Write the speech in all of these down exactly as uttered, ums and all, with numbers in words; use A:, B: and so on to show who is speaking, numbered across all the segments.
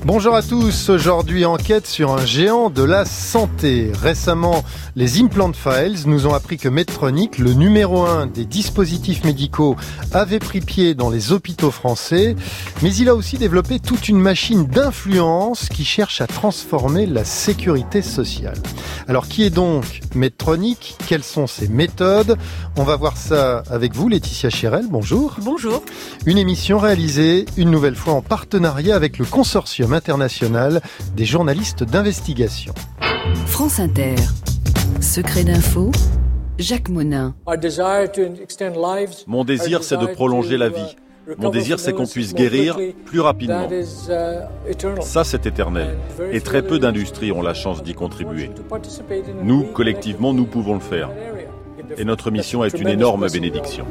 A: Bonjour à tous, aujourd'hui enquête sur un géant de la santé. Récemment, les Implant Files nous ont appris que Medtronic, le numéro un des dispositifs médicaux, avait pris pied dans les hôpitaux français, mais il a aussi développé toute une machine d'influence qui cherche à transformer la sécurité sociale. Alors qui est donc Medtronic ? Quelles sont ses méthodes ? On va voir ça avec vous, Laetitia Chérel, bonjour.
B: Bonjour.
A: Une émission réalisée une nouvelle fois en partenariat avec le consortium international des journalistes d'investigation.
C: France Inter. Secret d'info, Jacques Monin.
D: Mon désir, c'est de prolonger la vie. Mon désir, c'est qu'on puisse guérir plus rapidement. Ça, c'est éternel. Et très peu d'industries ont la chance d'y contribuer. Nous, collectivement, nous pouvons le faire. Et notre mission est une énorme bénédiction.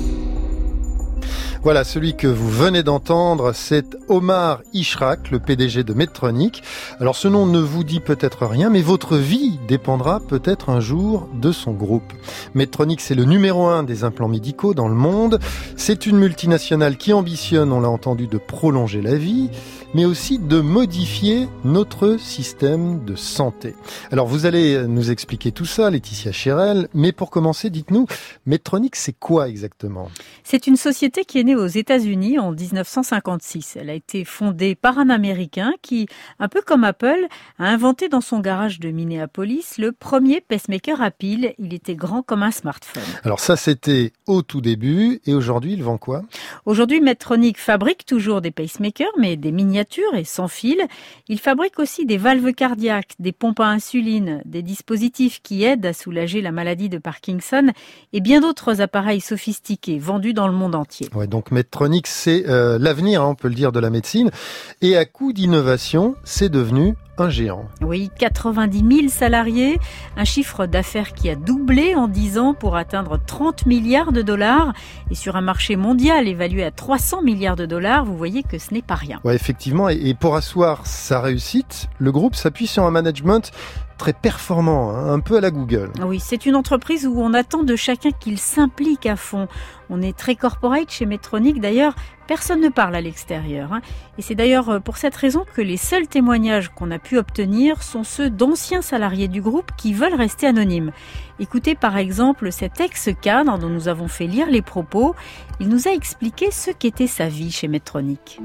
A: Voilà, celui que vous venez d'entendre, c'est Omar Ishrak, le P D G de Medtronic. Alors ce nom ne vous dit peut-être rien, mais votre vie dépendra peut-être un jour de son groupe. Medtronic, c'est le numéro un des implants médicaux dans le monde. C'est une multinationale qui ambitionne, on l'a entendu, de prolonger la vie, mais aussi de modifier notre système de santé. Alors vous allez nous expliquer tout ça, Laetitia Chérel, mais pour commencer, dites-nous, Medtronic, c'est quoi exactement ?
B: C'est une société qui est née aux États-Unis en dix-neuf cent cinquante-six. Elle a été fondée par un Américain qui, un peu comme Apple, a inventé dans son garage de Minneapolis le premier pacemaker à pile. Il était grand comme un smartphone.
A: Alors ça, c'était au tout début, et aujourd'hui, il vend quoi ?
B: Aujourd'hui, Medtronic fabrique toujours des pacemakers, mais des miniatures et sans fil. Il fabrique aussi des valves cardiaques, des pompes à insuline, des dispositifs qui aident à soulager la maladie de Parkinson et bien d'autres appareils sophistiqués vendus dans le monde entier.
A: Ouais, donc Medtronic, c'est euh, l'avenir, hein, on peut le dire, de la médecine. Et à coup d'innovation, c'est devenu un géant.
B: Oui, quatre-vingt-dix mille salariés, un chiffre d'affaires qui a doublé en dix ans pour atteindre trente milliards de dollars. Et sur un marché mondial évalué à trois cents milliards de dollars, vous voyez que ce n'est pas rien.
A: Ouais, effectivement. Et, et pour asseoir sa réussite, le groupe s'appuie sur un management très performant, hein, un peu à la Google.
B: Oui, c'est une entreprise où on attend de chacun qu'il s'implique à fond. On est très corporate chez Medtronic. D'ailleurs, personne ne parle à l'extérieur. Hein. Et c'est d'ailleurs pour cette raison que les seuls témoignages qu'on a pu obtenir sont ceux d'anciens salariés du groupe qui veulent rester anonymes. Écoutez par exemple cet ex-cadre dont nous avons fait lire les propos. Il nous a expliqué ce qu'était sa vie chez Medtronic.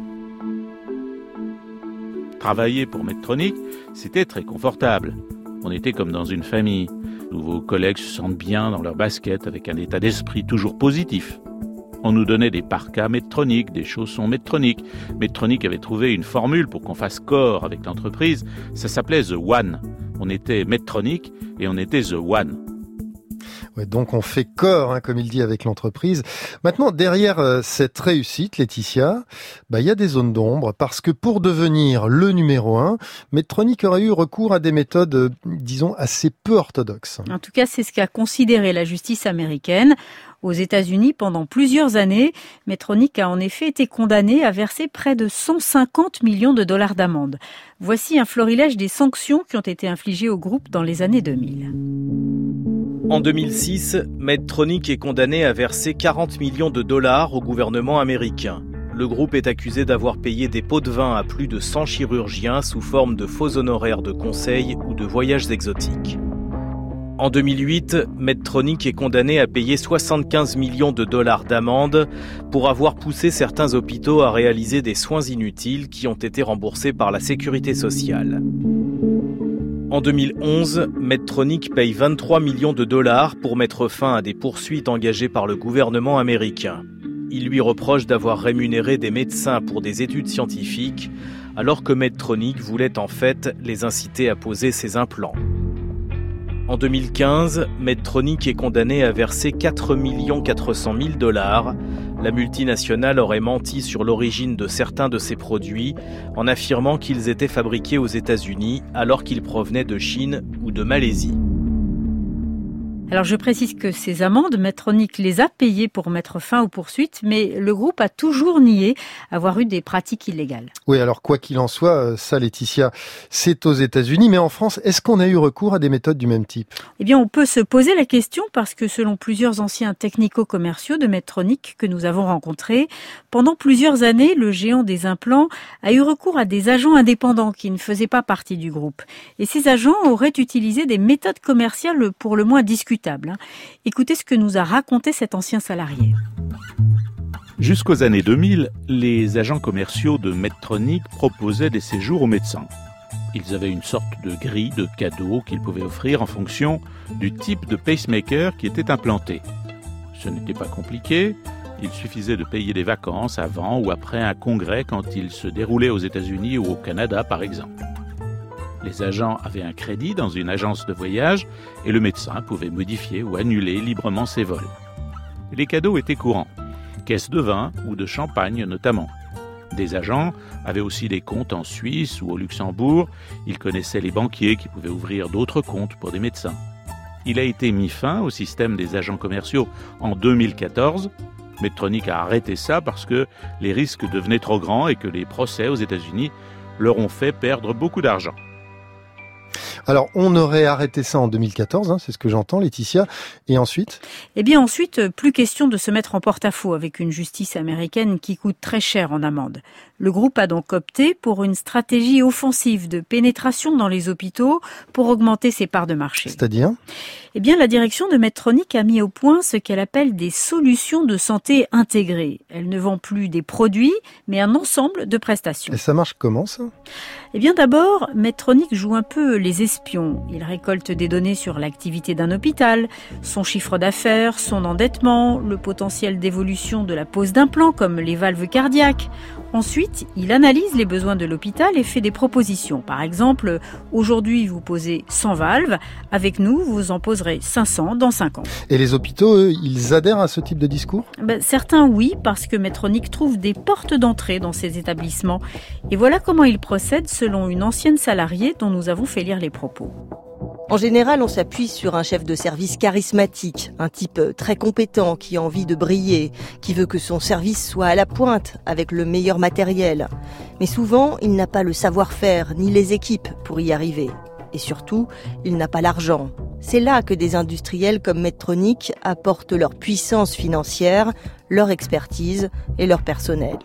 E: Travailler pour Medtronic, c'était très confortable. On était comme dans une famille. Nouveaux collègues se sentent bien dans leur basket avec un état d'esprit toujours positif. On nous donnait des parkas Medtronic, des chaussons Medtronic. Medtronic avait trouvé une formule pour qu'on fasse corps avec l'entreprise. Ça s'appelait The One. On était Medtronic et on était The One.
A: Ouais, donc on fait corps, hein, comme il dit, avec l'entreprise. Maintenant, derrière euh, cette réussite, Laetitia, bah, il y a des zones d'ombre, parce que pour devenir le numéro un, Medtronic aurait eu recours à des méthodes, euh, disons, assez peu orthodoxes.
B: En tout cas, c'est ce qu'a considéré la justice américaine. Aux États-Unis, pendant plusieurs années, Medtronic a en effet été condamné à verser près de cent cinquante millions de dollars d'amende. Voici un florilège des sanctions qui ont été infligées au groupe dans les années deux mille.
F: En deux mille six, Medtronic est condamné à verser quarante millions de dollars au gouvernement américain. Le groupe est accusé d'avoir payé des pots de vin à plus de cent chirurgiens sous forme de faux honoraires de conseil ou de voyages exotiques. En deux mille huit, Medtronic est condamné à payer soixante-quinze millions de dollars d'amende pour avoir poussé certains hôpitaux à réaliser des soins inutiles qui ont été remboursés par la sécurité sociale. En deux mille onze, Medtronic paye vingt-trois millions de dollars pour mettre fin à des poursuites engagées par le gouvernement américain. Il lui reproche d'avoir rémunéré des médecins pour des études scientifiques, alors que Medtronic voulait en fait les inciter à poser ses implants. En deux mille quinze, Medtronic est condamné à verser quatre millions quatre cent mille dollars. La multinationale aurait menti sur l'origine de certains de ses produits en affirmant qu'ils étaient fabriqués aux États-Unis alors qu'ils provenaient de Chine ou de Malaisie.
B: Alors je précise que ces amendes, Medtronic les a payées pour mettre fin aux poursuites, mais le groupe a toujours nié avoir eu des pratiques illégales.
A: Oui, alors quoi qu'il en soit, ça Laetitia, c'est aux États-Unis, mais en France, est-ce qu'on a eu recours à des méthodes du même type ?
B: Eh bien on peut se poser la question parce que selon plusieurs anciens technico-commerciaux de Medtronic que nous avons rencontrés, pendant plusieurs années, le géant des implants a eu recours à des agents indépendants qui ne faisaient pas partie du groupe. Et ces agents auraient utilisé des méthodes commerciales pour le moins discutables. Écoutez ce que nous a raconté cet ancien salarié.
E: Jusqu'aux années deux mille, les agents commerciaux de Medtronic proposaient des séjours aux médecins. Ils avaient une sorte de grille de cadeaux qu'ils pouvaient offrir en fonction du type de pacemaker qui était implanté. Ce n'était pas compliqué, il suffisait de payer des vacances avant ou après un congrès quand il se déroulait aux États-Unis ou au Canada par exemple. Les agents avaient un crédit dans une agence de voyage et le médecin pouvait modifier ou annuler librement ses vols. Les cadeaux étaient courants, caisses de vin ou de champagne notamment. Des agents avaient aussi des comptes en Suisse ou au Luxembourg. Ils connaissaient les banquiers qui pouvaient ouvrir d'autres comptes pour des médecins. Il a été mis fin au système des agents commerciaux en deux mille quatorze. Medtronic a arrêté ça parce que les risques devenaient trop grands et que les procès aux États-Unis leur ont fait perdre beaucoup d'argent.
A: Alors, on aurait arrêté ça en deux mille quatorze, hein, c'est ce que j'entends, Laetitia. Et ensuite ?
B: Eh bien ensuite, plus question de se mettre en porte-à-faux avec une justice américaine qui coûte très cher en amende. Le groupe a donc opté pour une stratégie offensive de pénétration dans les hôpitaux pour augmenter ses parts de marché.
A: C'est-à-dire ?
B: Eh bien, la direction de Medtronic a mis au point ce qu'elle appelle des solutions de santé intégrées. Elle ne vend plus des produits, mais un ensemble de prestations.
A: Et ça marche comment, ça ?
B: Eh bien, d'abord, Medtronic joue un peu les espions. Il récolte des données sur l'activité d'un hôpital, son chiffre d'affaires, son endettement, le potentiel d'évolution de la pose d'implants comme les valves cardiaques. Ensuite, il analyse les besoins de l'hôpital et fait des propositions. Par exemple, aujourd'hui, vous posez cent valves. Avec nous, vous en poserez cinq cents dans cinq ans.
A: Et les hôpitaux, eux, ils adhèrent à ce type de discours ?
B: Ben, certains, oui, parce que Medtronic trouve des portes d'entrée dans ces établissements. Et voilà comment il procède selon une ancienne salariée dont nous avons fait lire les propos.
G: En général, on s'appuie sur un chef de service charismatique, un type très compétent qui a envie de briller, qui veut que son service soit à la pointe avec le meilleur matériel. Mais souvent, il n'a pas le savoir-faire ni les équipes pour y arriver. Et surtout, il n'a pas l'argent. C'est là que des industriels comme Medtronic apportent leur puissance financière, leur expertise et leur personnel.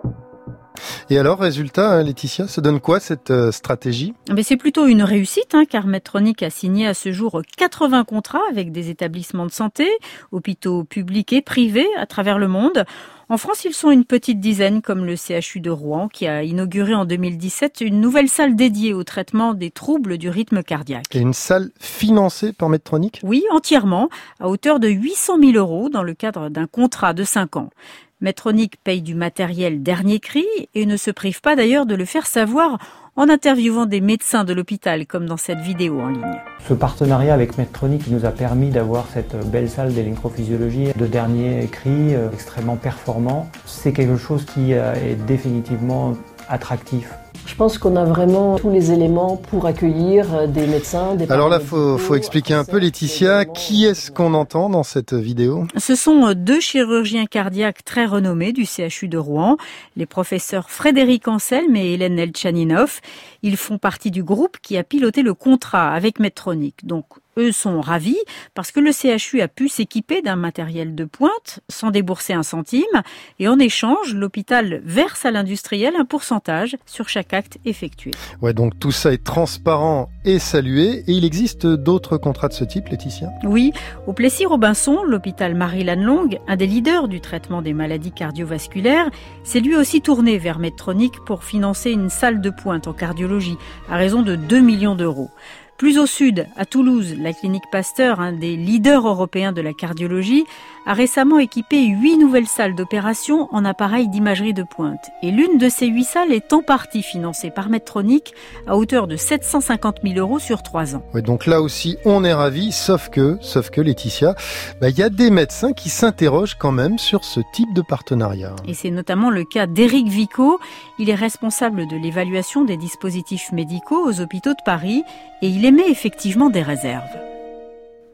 A: Et alors, résultat, Laetitia, ça donne quoi cette euh, stratégie ?
B: Mais c'est plutôt une réussite, hein, car Medtronic a signé à ce jour quatre-vingts contrats avec des établissements de santé, hôpitaux publics et privés à travers le monde. En France, ils sont une petite dizaine, comme le C H U de Rouen, qui a inauguré en deux mille dix-sept une nouvelle salle dédiée au traitement des troubles du rythme cardiaque.
A: Et une salle financée par Medtronic ?
B: Oui, entièrement, à hauteur de huit cent mille euros dans le cadre d'un contrat de cinq ans. Medtronic paye du matériel dernier cri et ne se prive pas d'ailleurs de le faire savoir en interviewant des médecins de l'hôpital, comme dans cette vidéo en ligne.
H: Ce partenariat avec Medtronic nous a permis d'avoir cette belle salle d'électrophysiologie de dernier cri, euh, extrêmement performant. C'est quelque chose qui euh, est définitivement attractif.
I: Je pense qu'on a vraiment tous les éléments pour accueillir des médecins, des
A: Alors là, faut, faut expliquer un peu, Laetitia, qui est-ce qu'on entend dans cette vidéo ?
B: Ce sont deux chirurgiens cardiaques très renommés du C H U de Rouen, les professeurs Frédéric Anselme et Hélène Elchaninov. Ils font partie du groupe qui a piloté le contrat avec Medtronic. Donc, eux sont ravis parce que le C H U a pu s'équiper d'un matériel de pointe sans débourser un centime. Et en échange, l'hôpital verse à l'industriel un pourcentage sur chaque acte effectué.
A: Ouais, donc tout ça est transparent et salué. Et il existe d'autres contrats de ce type, Laetitia ?
B: Oui, au Plessis-Robinson, l'hôpital Marie-Lannelongue, un des leaders du traitement des maladies cardiovasculaires, s'est lui aussi tourné vers Medtronic pour financer une salle de pointe en cardiologie à raison de deux millions d'euros. Plus au sud, à Toulouse, la clinique Pasteur, un des leaders européens de la cardiologie, a récemment équipé huit nouvelles salles d'opération en appareils d'imagerie de pointe. Et l'une de ces huit salles est en partie financée par Medtronic à hauteur de sept cent cinquante mille euros sur trois ans.
A: Ouais, donc là aussi, on est ravis, sauf que, sauf que Laetitia, bah, y a des médecins qui s'interrogent quand même sur ce type de partenariat.
B: Et c'est notamment le cas d'Éric Vico. Il est responsable de l'évaluation des dispositifs médicaux aux hôpitaux de Paris et il émet effectivement des réserves.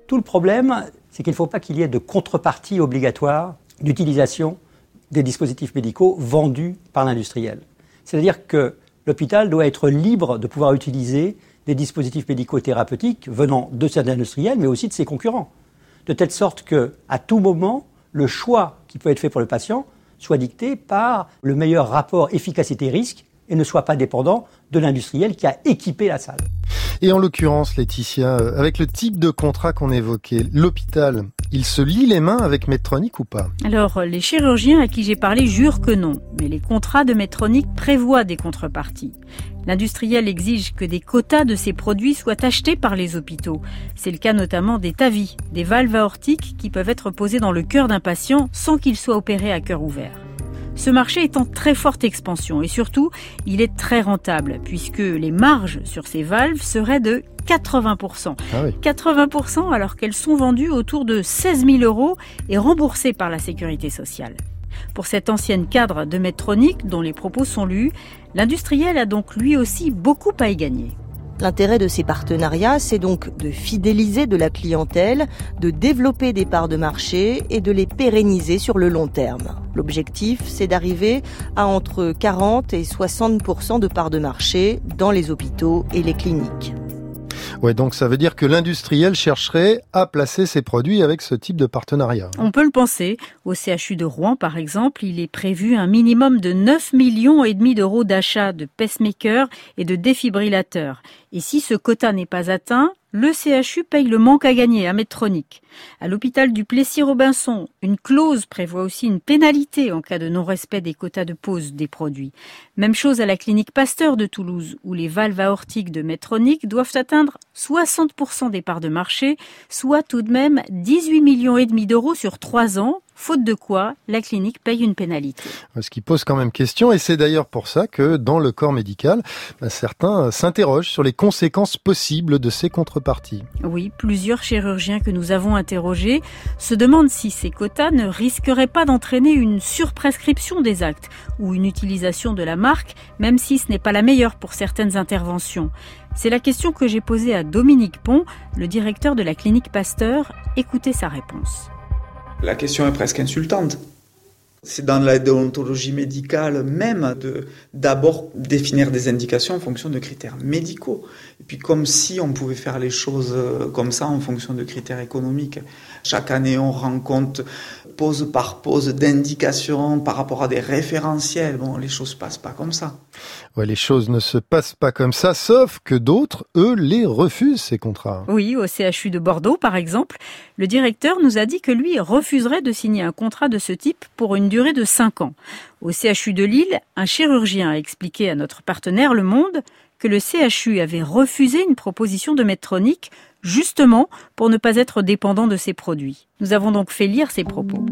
J: Tout le problème, c'est qu'il ne faut pas qu'il y ait de contrepartie obligatoire d'utilisation des dispositifs médicaux vendus par l'industriel. C'est-à-dire que l'hôpital doit être libre de pouvoir utiliser des dispositifs médicaux thérapeutiques venant de cet industriel, mais aussi de ses concurrents. De telle sorte qu'à tout moment, le choix qui peut être fait pour le patient soit dicté par le meilleur rapport efficacité-risque et ne soit pas dépendant de l'industriel qui a équipé la salle.
A: Et en l'occurrence, Laetitia, avec le type de contrat qu'on évoquait, l'hôpital, il se lie les mains avec Medtronic ou pas ?
B: Alors, les chirurgiens à qui j'ai parlé jurent que non, mais les contrats de Medtronic prévoient des contreparties. L'industriel exige que des quotas de ses produits soient achetés par les hôpitaux. C'est le cas notamment des T A V I, des valves aortiques qui peuvent être posées dans le cœur d'un patient sans qu'il soit opéré à cœur ouvert. Ce marché est en très forte expansion et surtout, il est très rentable puisque les marges sur ces valves seraient de quatre-vingts pour cent.
A: Ah oui.
B: quatre-vingts pour cent alors qu'elles sont vendues autour de seize mille euros et remboursées par la sécurité sociale. Pour cette ancienne cadre de Medtronic, dont les propos sont lus, l'industriel a donc lui aussi beaucoup à y gagner.
G: L'intérêt de ces partenariats, c'est donc de fidéliser de la clientèle, de développer des parts de marché et de les pérenniser sur le long terme. L'objectif, c'est d'arriver à entre quarante et soixante pour cent de parts de marché dans les hôpitaux et les cliniques.
A: Ouais, donc ça veut dire que l'industriel chercherait à placer ses produits avec ce type de partenariat.
B: On peut le penser. Au C H U de Rouen, par exemple, il est prévu un minimum de neuf millions et demi d'euros d'achat de pacemakers et de défibrillateurs. Et si ce quota n'est pas atteint, le C H U paye le manque à gagner à Medtronic. À l'hôpital du Plessis-Robinson, une clause prévoit aussi une pénalité en cas de non-respect des quotas de pose des produits. Même chose à la clinique Pasteur de Toulouse, où les valves aortiques de Medtronic doivent atteindre soixante pour cent des parts de marché, soit tout de même dix-huit millions et demi d'euros sur trois ans, faute de quoi la clinique paye une pénalité.
A: Ce qui pose quand même question, et c'est d'ailleurs pour ça que dans le corps médical, certains s'interrogent sur les conséquences possibles de ces contreparties.
B: Oui, plusieurs chirurgiens que nous avons interrogés se demandent si ces quotas ne risqueraient pas d'entraîner une surprescription des actes ou une utilisation de la marque, même si ce n'est pas la meilleure pour certaines interventions. C'est la question que j'ai posée à Dominique Pont, le directeur de la clinique Pasteur. Écoutez sa réponse.
K: La question est presque insultante. C'est dans la déontologie médicale même de d'abord définir des indications en fonction de critères médicaux. Et puis comme si on pouvait faire les choses comme ça en fonction de critères économiques. Chaque année, on rend compte pose par pose d'indications par rapport à des référentiels. Bon, les choses passent pas comme ça.
A: Ouais, les choses ne se passent pas comme ça, sauf que d'autres, eux, les refusent, ces contrats.
B: Oui, au C H U de Bordeaux, par exemple, le directeur nous a dit que lui refuserait de signer un contrat de ce type pour une durée de cinq ans. Au C H U de Lille, un chirurgien a expliqué à notre partenaire Le Monde que le C H U avait refusé une proposition de Medtronic, justement pour ne pas être dépendant de ses produits. Nous avons donc fait lire ses propos.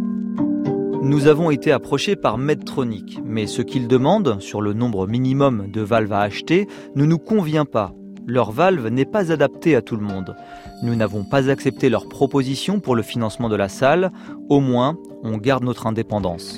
L: Nous avons été approchés par Medtronic, mais ce qu'ils demandent sur le nombre minimum de valves à acheter ne nous convient pas. Leur valve n'est pas adaptée à tout le monde. Nous n'avons pas accepté leur proposition pour le financement de la salle. Au moins, on garde notre indépendance.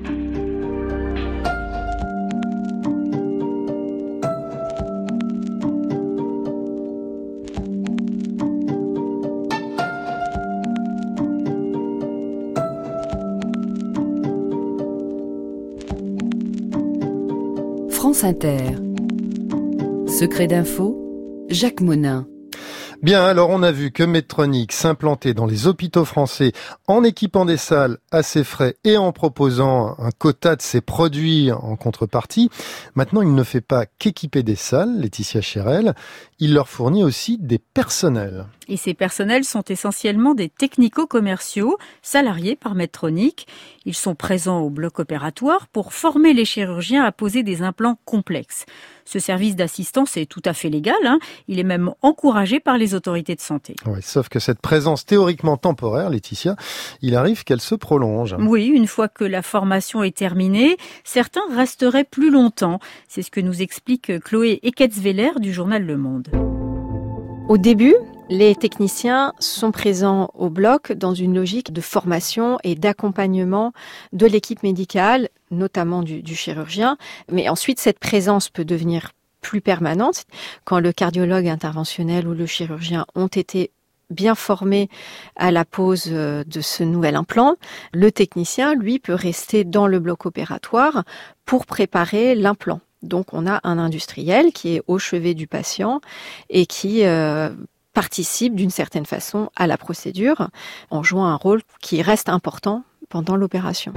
C: France Inter. Secret d'info, Jacques Monin.
A: Bien, alors on a vu que Medtronic s'implantait dans les hôpitaux français en équipant des salles à ses frais et en proposant un quota de ses produits en contrepartie. Maintenant, il ne fait pas qu'équiper des salles, Laetitia Chérel, il leur fournit aussi des personnels.
B: Et ces personnels sont essentiellement des technico-commerciaux salariés par Medtronic. Ils sont présents au bloc opératoire pour former les chirurgiens à poser des implants complexes. Ce service d'assistance est tout à fait légal, hein. Il est même encouragé par les autorités de santé.
A: Oui, sauf que cette présence théoriquement temporaire, Laetitia, il arrive qu'elle se prolonge.
B: Oui, une fois que la formation est terminée, certains resteraient plus longtemps. C'est ce que nous explique Chloé Ecketsveller du journal Le Monde.
M: Au début, les techniciens sont présents au bloc dans une logique de formation et d'accompagnement de l'équipe médicale, notamment du, du chirurgien. Mais ensuite, cette présence peut devenir plus permanente quand le cardiologue interventionnel ou le chirurgien ont été bien formé à la pose de ce nouvel implant, le technicien, lui, peut rester dans le bloc opératoire pour préparer l'implant. Donc, on a un industriel qui est au chevet du patient et qui euh, participe d'une certaine façon à la procédure en jouant un rôle qui reste important pendant l'opération.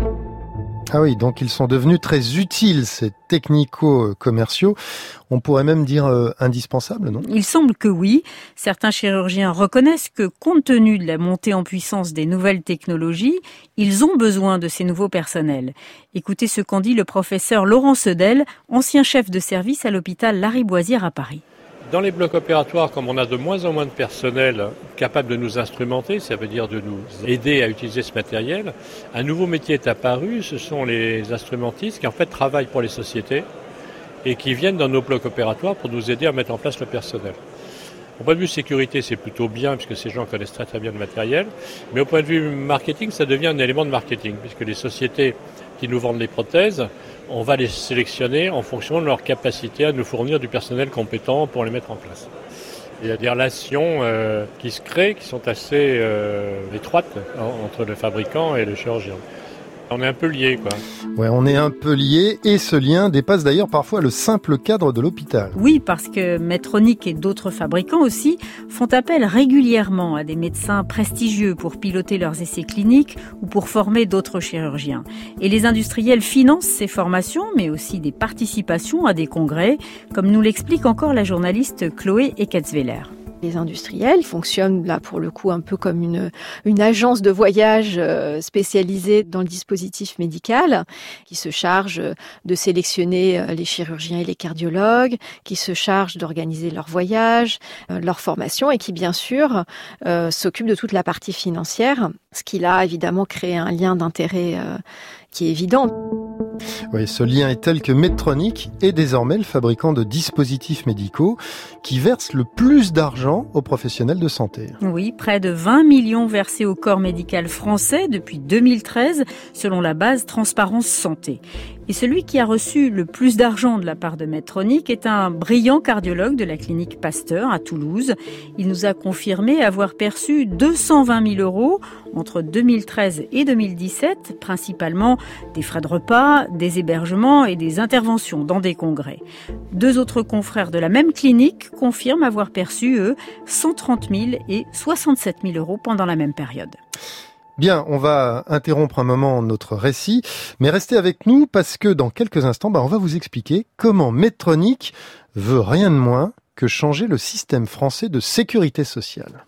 A: Ah oui, donc ils sont devenus très utiles, ces technico-commerciaux. On pourrait même dire euh, indispensables, non ?
B: Il semble que oui. Certains chirurgiens reconnaissent que, compte tenu de la montée en puissance des nouvelles technologies, ils ont besoin de ces nouveaux personnels. Écoutez ce qu'en dit le professeur Laurent Sedel, ancien chef de service à l'hôpital Lariboisière à Paris.
N: Dans les blocs opératoires, comme on a de moins en moins de personnel capable de nous instrumenter, ça veut dire de nous aider à utiliser ce matériel, un nouveau métier est apparu, ce sont les instrumentistes qui en fait travaillent pour les sociétés et qui viennent dans nos blocs opératoires pour nous aider à mettre en place le personnel. Au point de vue sécurité, c'est plutôt bien puisque ces gens connaissent très très bien le matériel, mais au point de vue marketing, ça devient un élément de marketing puisque les sociétés qui nous vendent les prothèses, on va les sélectionner en fonction de leur capacité à nous fournir du personnel compétent pour les mettre en place. Il y a des relations euh, qui se créent, qui sont assez euh, étroites hein, entre le fabricant et le chirurgien. On est un peu liés, quoi.
A: Ouais, on est un peu liés et ce lien dépasse d'ailleurs parfois le simple cadre de l'hôpital.
B: Oui, parce que Medtronic et d'autres fabricants aussi font appel régulièrement à des médecins prestigieux pour piloter leurs essais cliniques ou pour former d'autres chirurgiens. Et les industriels financent ces formations, mais aussi des participations à des congrès, comme nous l'explique encore la journaliste Chloé Ekatzweiler.
M: Les industriels fonctionnent là pour le coup un peu comme une, une agence de voyage spécialisée dans le dispositif médical qui se charge de sélectionner les chirurgiens et les cardiologues, qui se charge d'organiser leurs voyages, leur formation et qui bien sûr euh, s'occupe de toute la partie financière, ce qui a évidemment créé un lien d'intérêt euh, qui est évident.
A: Oui, ce lien est tel que Medtronic est désormais le fabricant de dispositifs médicaux qui verse le plus d'argent aux professionnels de santé.
B: Oui, près de vingt millions versés au corps médical français depuis deux mille treize, selon la base Transparence Santé. Et celui qui a reçu le plus d'argent de la part de Medtronic est un brillant cardiologue de la clinique Pasteur à Toulouse. Il nous a confirmé avoir perçu deux cent vingt mille euros entre deux mille treize et deux mille dix-sept, principalement des frais de repas, des hébergements et des interventions dans des congrès. Deux autres confrères de la même clinique confirment avoir perçu, eux, cent trente mille et soixante-sept mille euros pendant la même période.
A: Bien, on va interrompre un moment notre récit, mais restez avec nous parce que dans quelques instants, bah, on va vous expliquer comment Medtronic veut rien de moins que changer le système français de sécurité sociale.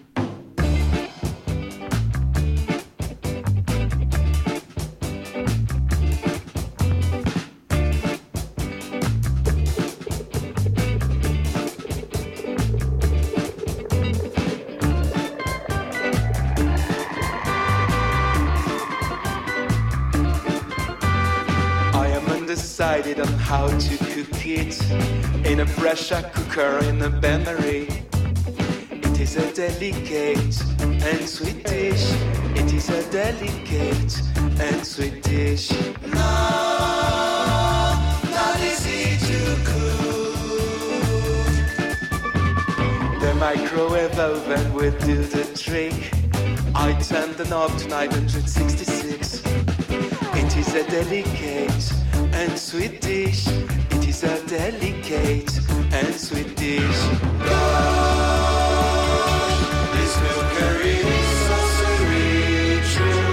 O: Decided on how to cook it in a pressure cooker in a bain-marie. It is a delicate and sweet dish. It is a delicate and sweet dish. No, not easy to cook. The microwave oven will do the trick. I turned the knob to nine hundred sixty-six. It is a delicate and sweet dish. It is a delicate and sweet dish. Gosh, this cookery is so very true.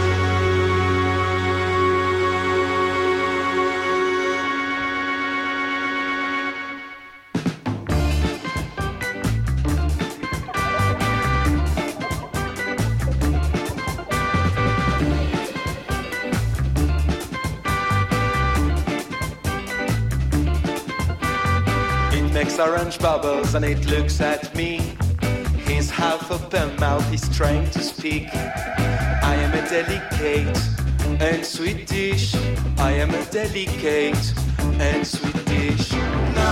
O: Makes orange bubbles and it looks at me. His half open mouth is trying to speak. I am a delicate and sweet dish. I am a delicate and sweet dish. No,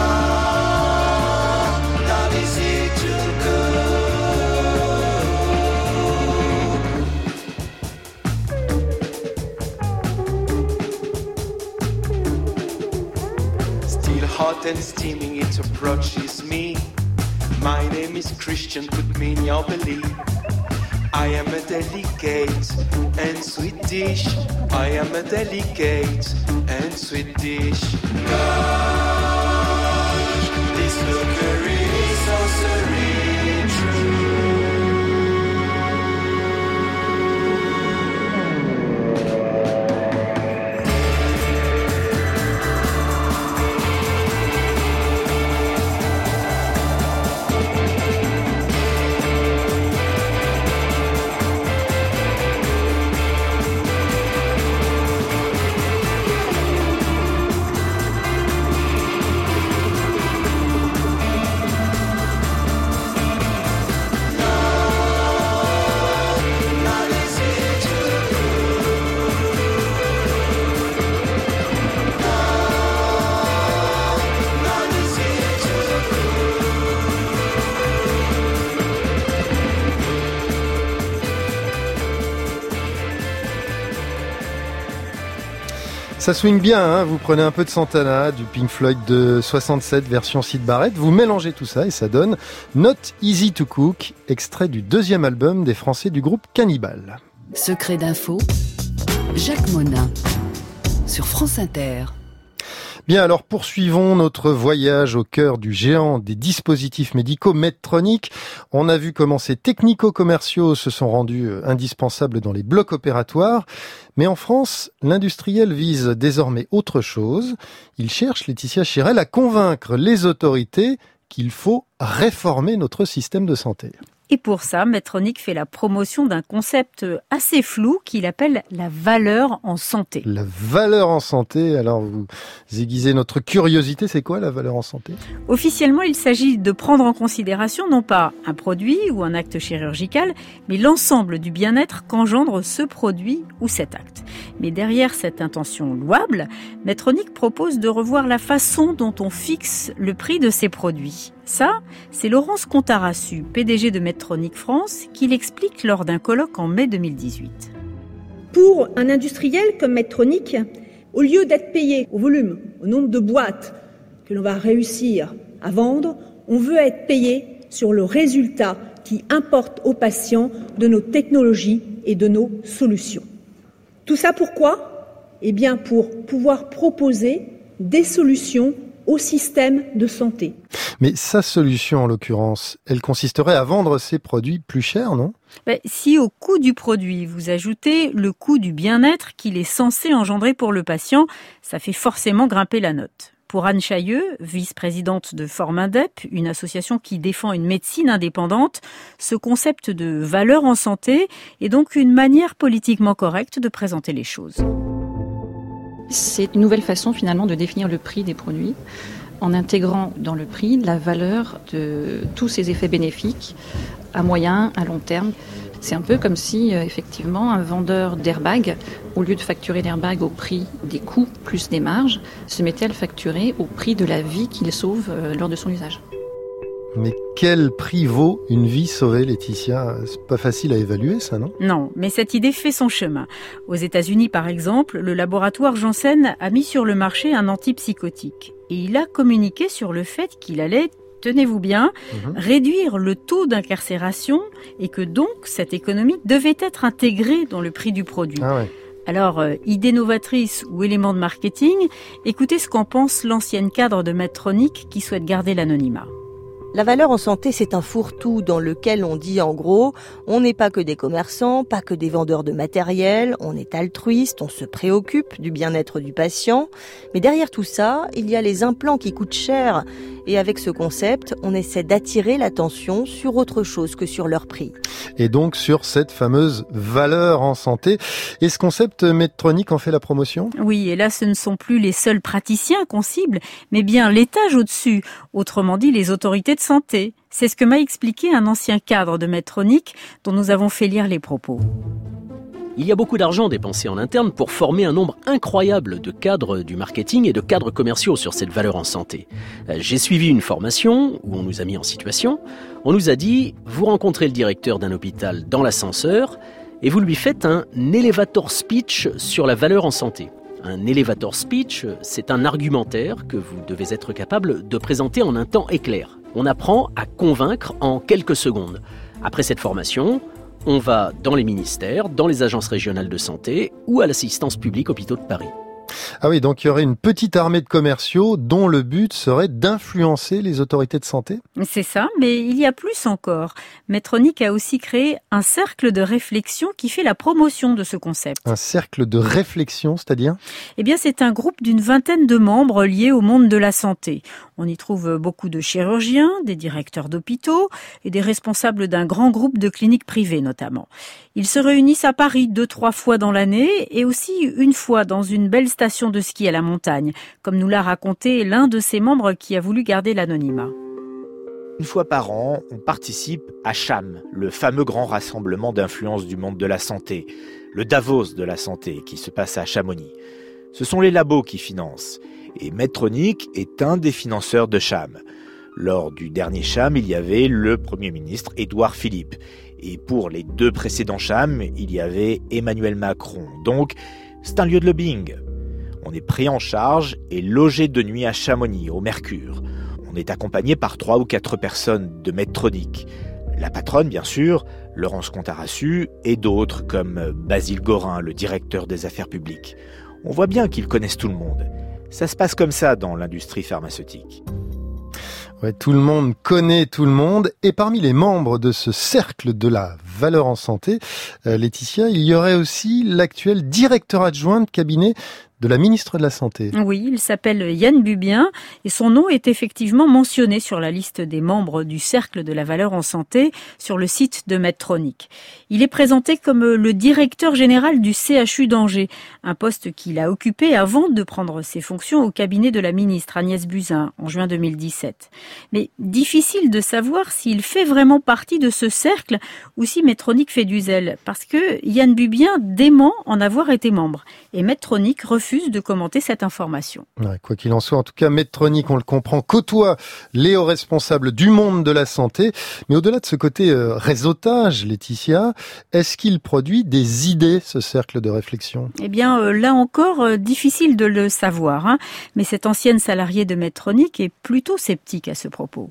O: not easy to Still hot and steaming, it approaches me. My name is Christian, put me in your belief. I am a delicate and sweet dish. I am a delicate and sweet dish. Gosh, this cookery is so serene, true.
A: Ça swing bien, hein, vous prenez un peu de Santana, du Pink Floyd de soixante-sept, version Syd Barrett, vous mélangez tout ça et ça donne Not Easy to Cook, extrait du deuxième album des Français du groupe Cannibal.
C: Secret d'info, Jacques Monin, sur France Inter.
A: Bien, alors poursuivons notre voyage au cœur du géant des dispositifs médicaux Medtronic. On a vu comment ces technico-commerciaux se sont rendus indispensables dans les blocs opératoires. Mais en France, l'industriel vise désormais autre chose. Il cherche, Laetitia Chirel, à convaincre les autorités qu'il faut réformer notre système de santé.
B: Et pour ça, Medtronic fait la promotion d'un concept assez flou qu'il appelle la valeur en santé.
A: La valeur en santé, alors vous aiguisez notre curiosité, c'est quoi la valeur en santé ?
B: Officiellement, il s'agit de prendre en considération non pas un produit ou un acte chirurgical, mais l'ensemble du bien-être qu'engendre ce produit ou cet acte. Mais derrière cette intention louable, Medtronic propose de revoir la façon dont on fixe le prix de ces produits. Ça, c'est Laurence Contarassu, P D G de Medtronic France, qui l'explique lors d'un colloque en mai deux mille dix-huit.
P: Pour un industriel comme Medtronic, au lieu d'être payé au volume, au nombre de boîtes que l'on va réussir à vendre, on veut être payé sur le résultat qui importe aux patients de nos technologies et de nos solutions. Tout ça pourquoi ? Eh bien pour pouvoir proposer des solutions au système de santé.
A: Mais sa solution, en l'occurrence, elle consisterait à vendre ces produits plus chers, non ?
B: Ben, si au coût du produit, vous ajoutez le coût du bien-être qu'il est censé engendrer pour le patient, ça fait forcément grimper la note. Pour Anne Chailleux, vice-présidente de Formindep, une association qui défend une médecine indépendante, ce concept de valeur en santé est donc une manière politiquement correcte de présenter les choses.
Q: C'est une nouvelle façon finalement de définir le prix des produits en intégrant dans le prix la valeur de tous ces effets bénéfiques à moyen, à long terme. C'est un peu comme si effectivement un vendeur d'airbag, au lieu de facturer l'airbag au prix des coûts plus des marges, se mettait à le facturer au prix de la vie qu'il sauve lors de son usage.
A: Mais quel prix vaut une vie sauvée, Laetitia ? C'est pas facile à évaluer, ça, non ?
B: Non, mais cette idée fait son chemin. Aux États-Unis, par exemple, le laboratoire Janssen a mis sur le marché un antipsychotique. Et il a communiqué sur le fait qu'il allait, tenez-vous bien, mmh. réduire le taux d'incarcération et que donc cette économie devait être intégrée dans le prix du produit.
A: Ah ouais.
B: Alors, euh, idée novatrice ou élément de marketing, écoutez ce qu'en pense l'ancienne cadre de Medtronic qui souhaite garder l'anonymat.
G: La valeur en santé, c'est un fourre-tout dans lequel on dit en gros, on n'est pas que des commerçants, pas que des vendeurs de matériel, on est altruiste, on se préoccupe du bien-être du patient. Mais derrière tout ça, il y a les implants qui coûtent cher. Et avec ce concept, on essaie d'attirer l'attention sur autre chose que sur leur prix.
A: Et donc sur cette fameuse valeur en santé. Et ce concept, Medtronic en fait la promotion ?
B: Oui, et là ce ne sont plus les seuls praticiens qu'on cible, mais bien l'étage au-dessus, autrement dit les autorités de santé. C'est ce que m'a expliqué un ancien cadre de Medtronic dont nous avons fait lire les propos.
R: Il y a beaucoup d'argent dépensé en interne pour former un nombre incroyable de cadres du marketing et de cadres commerciaux sur cette valeur en santé. J'ai suivi une formation où on nous a mis en situation. On nous a dit, vous rencontrez le directeur d'un hôpital dans l'ascenseur et vous lui faites un elevator speech sur la valeur en santé. Un elevator speech, c'est un argumentaire que vous devez être capable de présenter en un temps éclair. On apprend à convaincre en quelques secondes. Après cette formation, on va dans les ministères, dans les agences régionales de santé ou à l'assistance publique Hôpitaux de Paris.
A: Ah oui, donc il y aurait une petite armée de commerciaux dont le but serait d'influencer les autorités de santé ?
B: C'est ça, mais il y a plus encore. Medtronic a aussi créé un cercle de réflexion qui fait la promotion de ce concept.
A: Un cercle de réflexion, c'est-à-dire ?
B: Eh bien, c'est un groupe d'une vingtaine de membres liés au monde de la santé. On y trouve beaucoup de chirurgiens, des directeurs d'hôpitaux et des responsables d'un grand groupe de cliniques privées notamment. Ils se réunissent à Paris deux, trois fois dans l'année et aussi une fois dans une belle station de ski à la montagne, comme nous l'a raconté l'un de ses membres qui a voulu garder l'anonymat.
S: Une fois par an, on participe à CHAM, le fameux grand rassemblement d'influence du monde de la santé, le Davos de la santé qui se passe à Chamonix. Ce sont les labos qui financent, et Medtronic est un des financeurs de CHAM. Lors du dernier CHAM, il y avait le Premier ministre Édouard Philippe, et pour les deux précédents CHAM, il y avait Emmanuel Macron. Donc, c'est un lieu de lobbying. On est pris en charge et logé de nuit à Chamonix, au Mercure. On est accompagné par trois ou quatre personnes de Medtronic. La patronne, bien sûr, Laurence Contarassu, et d'autres comme Basile Gorin, le directeur des affaires publiques. On voit bien qu'ils connaissent tout le monde. Ça se passe comme ça dans l'industrie pharmaceutique.
A: Ouais, tout le monde connaît tout le monde. Et parmi les membres de ce cercle de la valeur en santé, euh, Laetitia, il y aurait aussi l'actuel directeur adjoint de cabinet de la ministre de la Santé.
B: Oui, il s'appelle Yann Bubien et son nom est effectivement mentionné sur la liste des membres du Cercle de la Valeur en Santé sur le site de Medtronic. Il est présenté comme le directeur général du C H U d'Angers, un poste qu'il a occupé avant de prendre ses fonctions au cabinet de la ministre Agnès Buzyn en juin deux mille dix-sept. Mais difficile de savoir s'il fait vraiment partie de ce cercle ou si Medtronic fait du zèle, parce que Yann Bubien dément en avoir été membre et Medtronic refuse de commenter cette information.
A: Ouais, quoi qu'il en soit, en tout cas, Medtronic, on le comprend, côtoie les hauts responsables du monde de la santé. Mais au-delà de ce côté euh, réseautage, Laetitia, est-ce qu'il produit des idées, ce cercle de réflexion ?
B: Eh bien, euh, là encore, euh, difficile de le savoir. Hein. Mais cette ancienne salariée de Medtronic est plutôt sceptique à ce propos.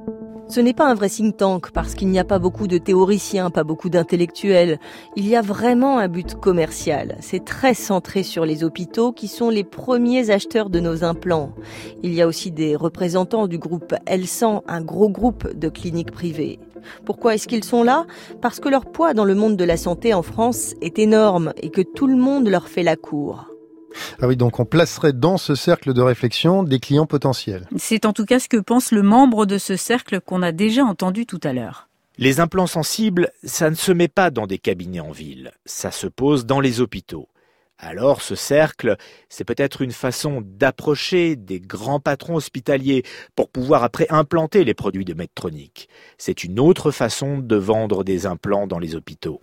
G: Ce n'est pas un vrai think tank parce qu'il n'y a pas beaucoup de théoriciens, pas beaucoup d'intellectuels. Il y a vraiment un but commercial. C'est très centré sur les hôpitaux qui sont les premiers acheteurs de nos implants. Il y a aussi des représentants du groupe L cent, un gros groupe de cliniques privées. Pourquoi est-ce qu'ils sont là ? Parce que leur poids dans le monde de la santé en France est énorme et que tout le monde leur fait la cour.
A: Ah oui, donc on placerait dans ce cercle de réflexion des clients potentiels.
B: C'est en tout cas ce que pense le membre de ce cercle qu'on a déjà entendu tout à l'heure.
S: Les implants sensibles, ça ne se met pas dans des cabinets en ville, ça se pose dans les hôpitaux. Alors ce cercle, c'est peut-être une façon d'approcher des grands patrons hospitaliers pour pouvoir après implanter les produits de Medtronic. C'est une autre façon de vendre des implants dans les hôpitaux.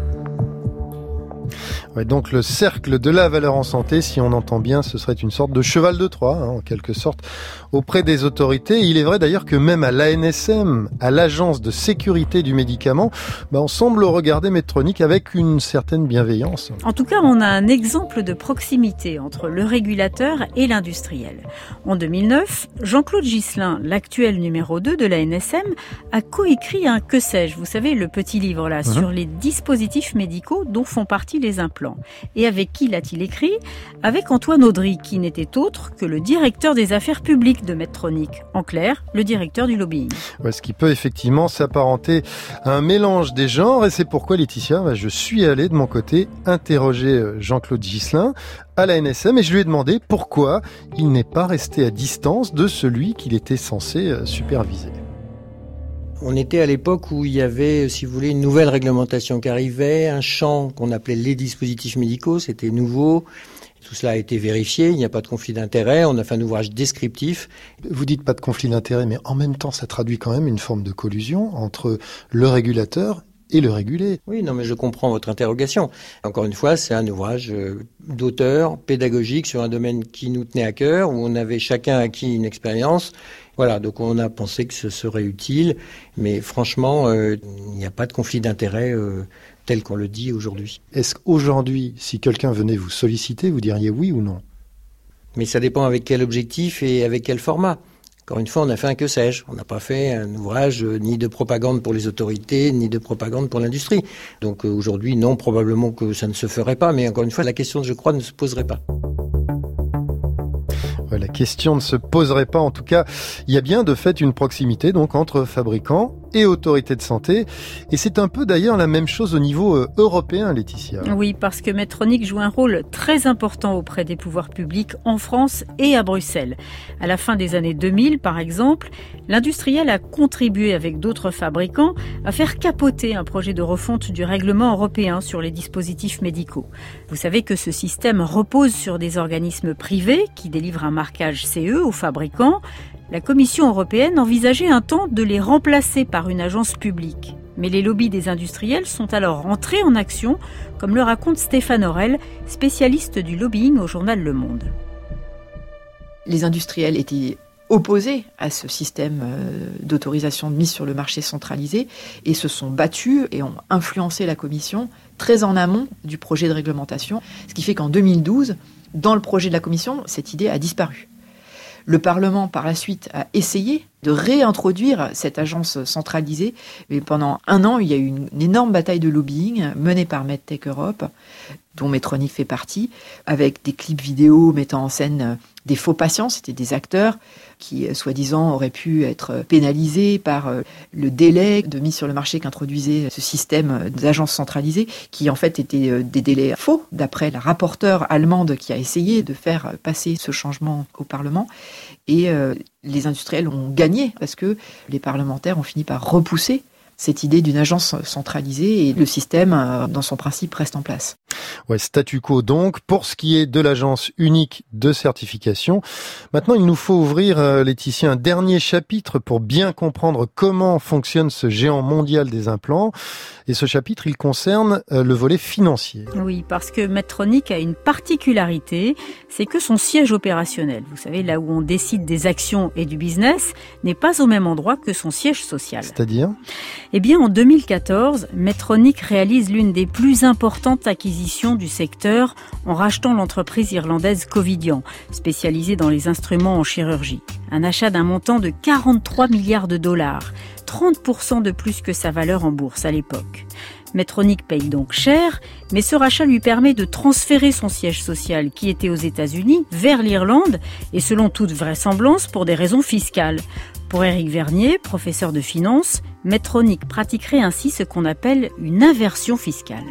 A: Ouais, donc le cercle de la valeur en santé, si on entend bien, ce serait une sorte de cheval de Troie, hein, en quelque sorte, auprès des autorités. Il est vrai d'ailleurs que même à l'A N S M, à l'Agence de sécurité du médicament, bah, on semble regarder Medtronic avec une certaine bienveillance.
B: En tout cas, on a un exemple de proximité entre le régulateur et l'industriel. En deux mille neuf, Jean-Claude Ghisselin, l'actuel numéro deux de l'A N S M, a coécrit un Que sais-je, vous savez, le petit livre là, mmh. sur les dispositifs médicaux dont font partie les implants. Et avec qui l'a-t-il écrit ? Avec Antoine Audry, qui n'était autre que le directeur des affaires publiques de Medtronic. En clair, le directeur du lobbying.
A: Ouais, ce qui peut effectivement s'apparenter à un mélange des genres. Et c'est pourquoi, Laetitia, bah, je suis allé de mon côté interroger Jean-Claude Ghisselin à la N S M et je lui ai demandé pourquoi il n'est pas resté à distance de celui qu'il était censé superviser.
T: On était à l'époque où il y avait, si vous voulez, une nouvelle réglementation qui arrivait, un champ qu'on appelait les dispositifs médicaux, c'était nouveau. Tout cela a été vérifié, il n'y a pas de conflit d'intérêt, on a fait un ouvrage descriptif.
A: Vous dites pas de conflit d'intérêt, mais en même temps, ça traduit quand même une forme de collusion entre le régulateur et le régulé.
T: Oui, non, mais je comprends votre interrogation. Encore une fois, c'est un ouvrage d'auteur, pédagogique, sur un domaine qui nous tenait à cœur, où on avait chacun acquis une expérience. Voilà, donc on a pensé que ce serait utile, mais franchement, euh, il n'y a pas de conflit d'intérêt euh, tel qu'on le dit aujourd'hui.
A: Est-ce qu'aujourd'hui, si quelqu'un venait vous solliciter, vous diriez oui ou non ?
T: Mais ça dépend avec quel objectif et avec quel format. Encore une fois, on a fait un que sais-je. On n'a pas fait un ouvrage euh, ni de propagande pour les autorités, ni de propagande pour l'industrie. Donc euh, aujourd'hui, non, probablement que ça ne se ferait pas. Mais encore une fois, la question, je crois, ne se poserait pas.
A: La question ne se poserait pas. En tout cas, il y a bien de fait une proximité donc entre fabricants et autorités de santé. Et c'est un peu d'ailleurs la même chose au niveau euh, européen, Laetitia.
B: Oui, parce que Medtronic joue un rôle très important auprès des pouvoirs publics en France et à Bruxelles. À la fin des années deux mille, par exemple, l'industriel a contribué avec d'autres fabricants à faire capoter un projet de refonte du règlement européen sur les dispositifs médicaux. Vous savez que ce système repose sur des organismes privés qui délivrent un marquage C E aux fabricants. La Commission européenne envisageait un temps de les remplacer par une agence publique. Mais les lobbies des industriels sont alors entrés en action, comme le raconte Stéphane Aurel, spécialiste du lobbying au journal Le Monde.
U: Les industriels étaient opposés à ce système d'autorisation de mise sur le marché centralisé et se sont battus et ont influencé la Commission très en amont du projet de réglementation, ce qui fait qu'en deux mille douze, dans le projet de la Commission, cette idée a disparu. Le Parlement, par la suite, a essayé de réintroduire cette agence centralisée. Mais pendant un an, il y a eu une, une énorme bataille de lobbying menée par MedTech Europe, dont Medtronic fait partie, avec des clips vidéo mettant en scène des faux patients. C'était des acteurs qui, soi-disant, auraient pu être pénalisés par le délai de mise sur le marché qu'introduisait ce système d'agence centralisée, qui en fait étaient des délais faux, d'après la rapporteure allemande qui a essayé de faire passer ce changement au Parlement. Et euh, les industriels ont gagné parce que les parlementaires ont fini par repousser cette idée d'une agence centralisée et le système, euh, dans son principe, reste en place.
A: Ouais, statu quo donc, pour ce qui est de l'agence unique de certification. Maintenant, il nous faut ouvrir, euh, Laetitia, un dernier chapitre pour bien comprendre comment fonctionne ce géant mondial des implants. Et ce chapitre, il concerne euh, le volet financier.
B: Oui, parce que Medtronic a une particularité, c'est que son siège opérationnel, vous savez, là où on décide des actions et du business, n'est pas au même endroit que son siège social.
A: C'est-à-dire ?
B: Eh bien, en deux mille quatorze, Medtronic réalise l'une des plus importantes acquisitions du secteur en rachetant l'entreprise irlandaise Covidien, spécialisée dans les instruments en chirurgie. Un achat d'un montant de quarante-trois milliards de dollars, trente pour cent de plus que sa valeur en bourse à l'époque. Medtronic paye donc cher, mais ce rachat lui permet de transférer son siège social, qui était aux États-Unis, vers l'Irlande, et selon toute vraisemblance, pour des raisons fiscales. Pour Éric Vernier, professeur de finance, Medtronic pratiquerait ainsi ce qu'on appelle une inversion fiscale.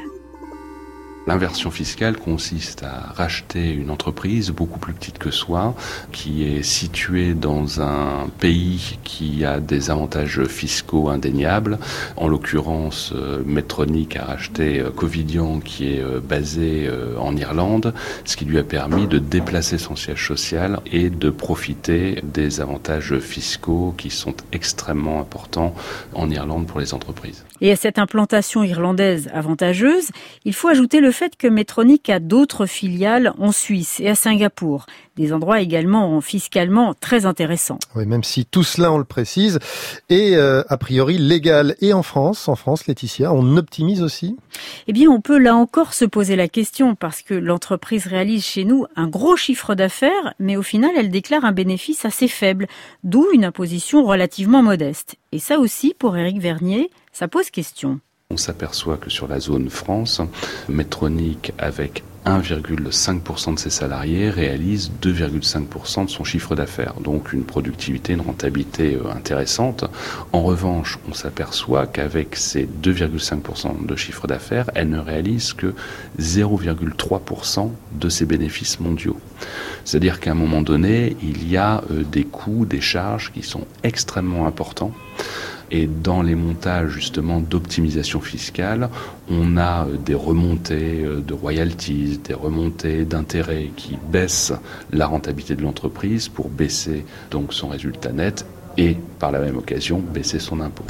V: L'inversion fiscale consiste à racheter une entreprise beaucoup plus petite que soi, qui est située dans un pays qui a des avantages fiscaux indéniables. En l'occurrence, Medtronic a racheté Covidien, qui est basé en Irlande, ce qui lui a permis de déplacer son siège social et de profiter des avantages fiscaux qui sont extrêmement importants en Irlande pour les entreprises.
B: Et à cette implantation irlandaise avantageuse, il faut ajouter le fait que Medtronic a d'autres filiales en Suisse et à Singapour, des endroits également fiscalement très intéressants.
A: Oui, même si tout cela, on le précise, est euh, a priori légal. Et en France, en France, Laetitia, on optimise aussi ?
B: Eh bien, on peut là encore se poser la question parce que l'entreprise réalise chez nous un gros chiffre d'affaires, mais au final, elle déclare un bénéfice assez faible, d'où une imposition relativement modeste. Et ça aussi, pour Éric Vernier, ça pose question.
V: On s'aperçoit que sur la zone France, Medtronic, avec un virgule cinq pour cent de ses salariés, réalise deux virgule cinq pour cent de son chiffre d'affaires. Donc une productivité, une rentabilité intéressante. En revanche, on s'aperçoit qu'avec ces deux virgule cinq pour cent de chiffre d'affaires, elle ne réalise que zéro virgule trois pour cent de ses bénéfices mondiaux. C'est-à-dire qu'à un moment donné, il y a des coûts, des charges qui sont extrêmement importants. Et dans les montages justement d'optimisation fiscale, on a des remontées de royalties, des remontées d'intérêts qui baissent la rentabilité de l'entreprise pour baisser donc son résultat net et par la même occasion baisser son impôt.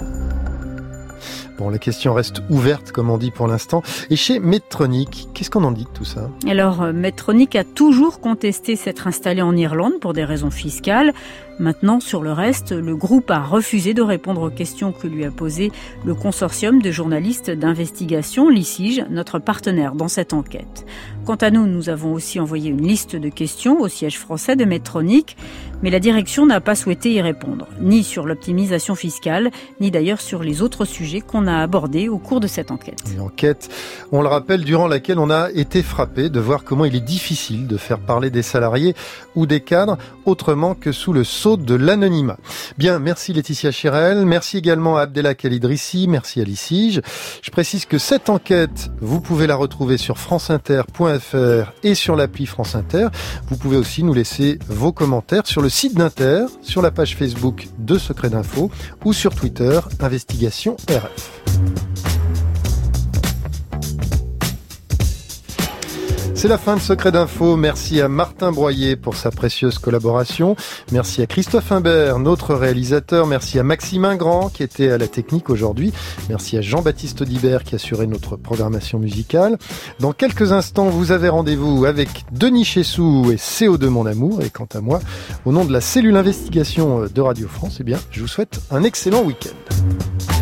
A: Bon, la question reste ouverte, comme on dit pour l'instant. Et chez Medtronic, qu'est-ce qu'on en dit de tout ça ?
B: Alors, Medtronic a toujours contesté s'être installé en Irlande pour des raisons fiscales. Maintenant, sur le reste, le groupe a refusé de répondre aux questions que lui a posées le consortium de journalistes d'investigation, l'I C I J, notre partenaire dans cette enquête. Quant à nous, nous avons aussi envoyé une liste de questions au siège français de Medtronic, mais la direction n'a pas souhaité y répondre, ni sur l'optimisation fiscale, ni d'ailleurs sur les autres sujets qu'on a abordés au cours de cette enquête.
A: Une enquête, on le rappelle, durant laquelle on a été frappé de voir comment il est difficile de faire parler des salariés ou des cadres autrement que sous le sceau de l'anonymat. Bien, merci Laetitia Chirel, merci également à Abdelhak El-Idrissi, merci à l'I C I J. Je précise que cette enquête, vous pouvez la retrouver sur franceinter point f r et sur l'appli France Inter. Vous pouvez aussi nous laisser vos commentaires sur le site d'Inter, sur la page Facebook de Secret d'Info ou sur Twitter, Investigation R F. C'est la fin de Secret d'Info. Merci à Martin Broyer pour sa précieuse collaboration. Merci à Christophe Imbert, notre réalisateur. Merci à Maxime Ingrand qui était à la technique aujourd'hui. Merci à Jean-Baptiste Audibert qui assurait notre programmation musicale. Dans quelques instants, vous avez rendez-vous avec Denis Chessou et C O deux Mon Amour. Et quant à moi, au nom de la cellule investigation de Radio France, eh bien, je vous souhaite un excellent week-end.